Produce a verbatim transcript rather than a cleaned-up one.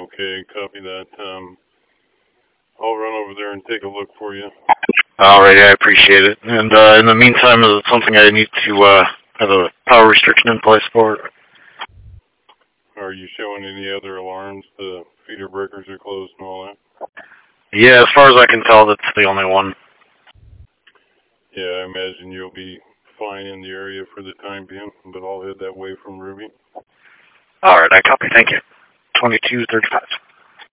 Okay, copy that. Um, I'll run over there and take a look for you. Alright, I appreciate it. And uh, in the meantime, is it something I need to uh, have a power restriction in place for? Are you showing any other alarms? The feeder breakers are closed and all that? Yeah, as far as I can tell, that's the only one. Yeah, I imagine you'll be fine in the area for the time being, but I'll head that way from Ruby. Alright, I copy. Thank you. twenty-two thirty-five.